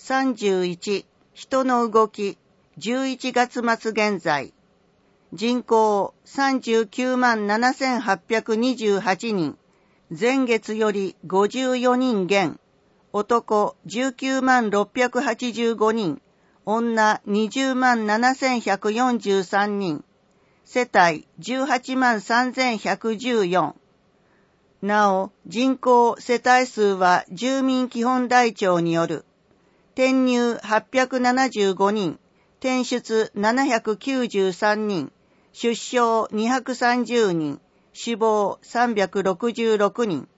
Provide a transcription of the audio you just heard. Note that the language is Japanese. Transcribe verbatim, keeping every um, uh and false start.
さんじゅういち、人の動き、じゅういちがつ末現在。人口さんじゅうきゅうまんななせんはっぴゃくにじゅうはちにん。前月よりごじゅうよにん減。男じゅうきゅうまんろっぴゃくはちじゅうごにん。女にじゅうまんななせんひゃくよんじゅうさんにん。世帯じゅうはちまんさんぜんひゃくじゅうよん。なお、人口世帯数は住民基本台帳による。転入はっぴゃくななじゅうごにん。転出ななひゃくきゅうじゅうさんにん。出生にひゃくさんじゅうにん。死亡さんびゃくろくじゅうろくにん。